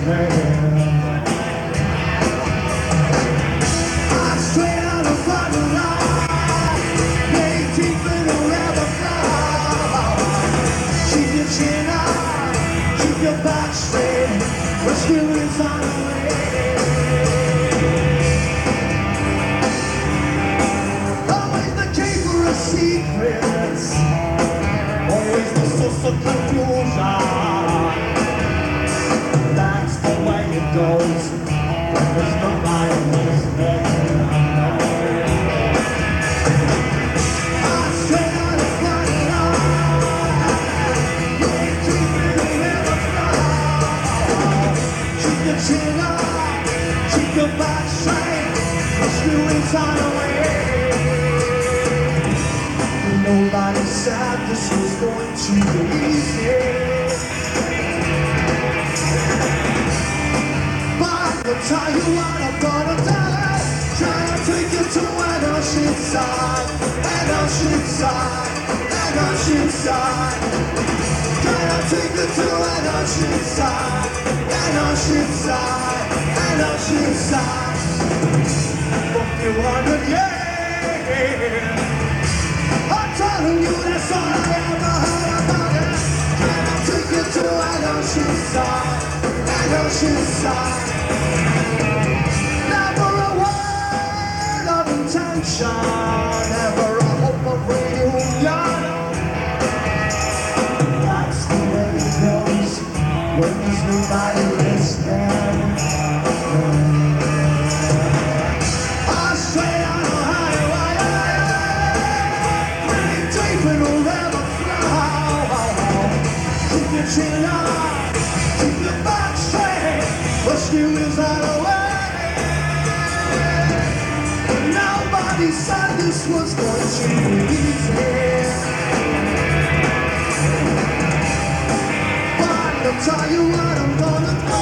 wasteland. I'm straight out of fucking line, laying deep in the river flow. Keep your chin up, keep your back straight, rescue is on the way. Always the key for a secret, always the source of confusion. That's the way it goes when there's no violence there. I'm straight out of fucking line, laying deep in the river flow. Keep your chin up, keep your back straight, rescue is on the way. Nobody said this was going to be easy, but I'll tell you what I'm gonna do. Try to take you to an ocean side, an ocean side, an ocean side. Try to take you to an ocean side, an ocean side, an ocean side. For 200 years, I'm telling you that's all I ever heard about it. Can I take you to an ocean side, an ocean side? Never a word of intention, never a hope of reunion. That's the way it goes when there's nobody listening. I'm straight on the highway, deep in the river flow. Keep your chin up, keep your back straight, rescue is on the way. Nobody said this was going to be easy, but I'll tell you what I'm gonna do.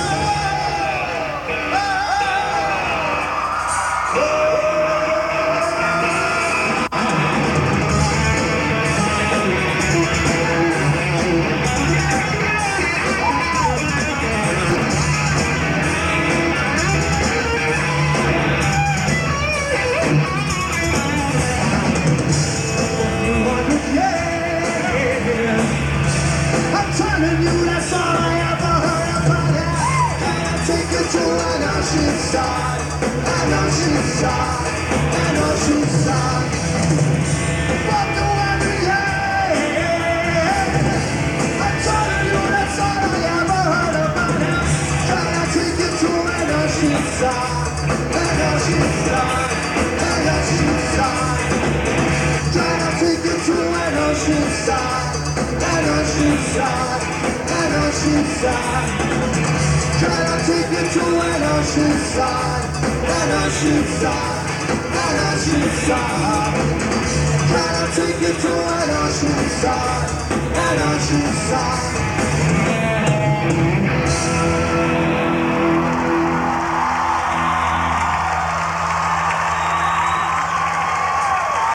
That's all I ever heard about it. Can I take you to an ocean side, an ocean side, an ocean side? Walk away, yeah. I'm telling you that's all I ever heard about it. Can I take you to an ocean side, an ocean side, an ocean side? Can I take you to an ocean side, an ocean side? An ocean side. Try to take you to an ocean side, an ocean side, an ocean side. Try to take you to an ocean side, an ocean side.